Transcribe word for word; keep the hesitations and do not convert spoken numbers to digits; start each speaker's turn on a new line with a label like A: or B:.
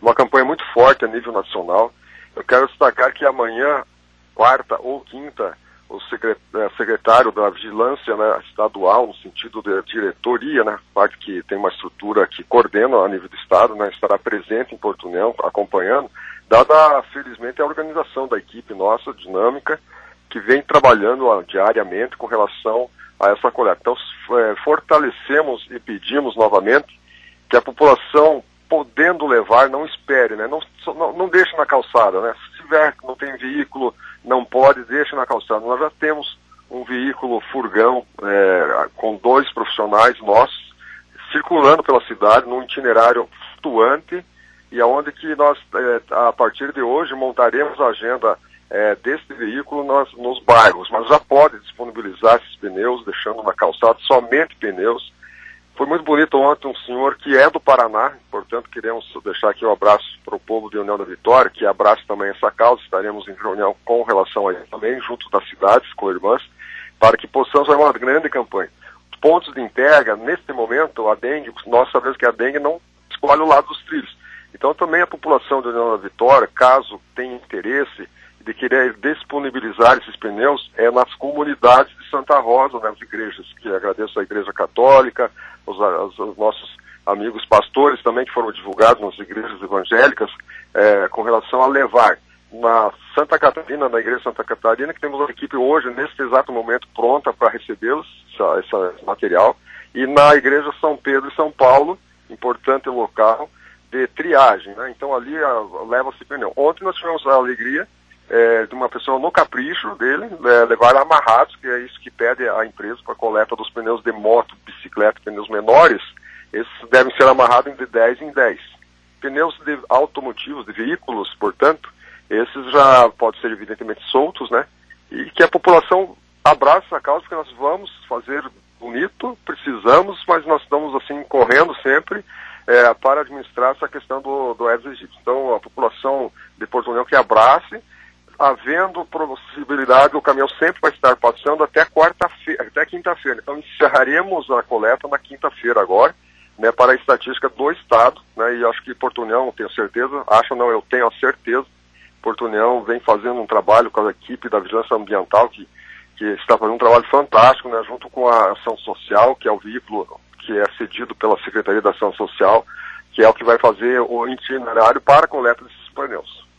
A: uma campanha muito forte a nível nacional. Eu quero destacar que amanhã, quarta ou quinta, o secretário da Vigilância, né, estadual, no sentido da diretoria, né, parte que tem uma estrutura que coordena a nível do Estado, né, estará presente em Porto União, acompanhando, dada, felizmente, a organização da equipe nossa, dinâmica, que vem trabalhando uh, diariamente com relação a essa coleta. Então, é, fortalecemos e pedimos novamente que a população, podendo levar, não espere, né, não, não, não deixe na calçada, né, se tiver, não tem veículo, não pode, deixe na calçada. Nós já temos um veículo furgão é, com dois profissionais nossos circulando pela cidade num itinerário flutuante e aonde que nós, é, a partir de hoje, montaremos a agenda é, deste veículo nas, nos bairros, mas já pode disponibilizar esses pneus, deixando na calçada somente pneus. Foi muito bonito ontem um senhor que é do Paraná, portanto queremos deixar aqui um abraço para o povo de União da Vitória, que abraça também essa causa, estaremos em reunião com relação a isso também, junto das cidades, com irmãs, para que possamos fazer uma grande campanha. Os pontos de entrega, neste momento, a dengue, nós sabemos que a dengue não escolhe o lado dos trilhos. Então também a população de União da Vitória, caso tenha interesse de querer disponibilizar esses pneus, é nas comunidades de Santa Rosa, nas igrejas, que agradeço à Igreja Católica, os, os, os nossos amigos pastores também que foram divulgados nas igrejas evangélicas, é, com relação a levar na Santa Catarina, na Igreja Santa Catarina, que temos uma equipe hoje, neste exato momento, pronta para recebê-los, esse material, e na Igreja São Pedro e São Paulo, importante local, de triagem, né? Então ali leva-se pneu. Ontem nós tivemos a alegria É, de uma pessoa no capricho dele, é, levar amarrados, que é isso que pede a empresa para a coleta dos pneus de moto, bicicleta, pneus menores, esses devem ser amarrados de dez em dez. Pneus de automotivos, de veículos, portanto, esses já podem ser evidentemente soltos, né? E que a população abrace a causa, porque nós vamos fazer bonito, precisamos, mas nós estamos assim correndo sempre é, para administrar essa questão do, do Aedes aegypti. Então a população de Porto União que abrace, havendo possibilidade, o caminhão sempre vai estar passando até quarta-feira, até quinta-feira. Então encerraremos a coleta na quinta-feira agora, né, para a estatística do Estado, né, e acho que Porto União, tenho certeza, acho não, eu tenho a certeza, Porto União vem fazendo um trabalho com a equipe da Vigilância Ambiental, que, que está fazendo um trabalho fantástico, né, junto com a Ação Social, que é o veículo que é cedido pela Secretaria da Ação Social, que é o que vai fazer o itinerário para a coleta desses pneus.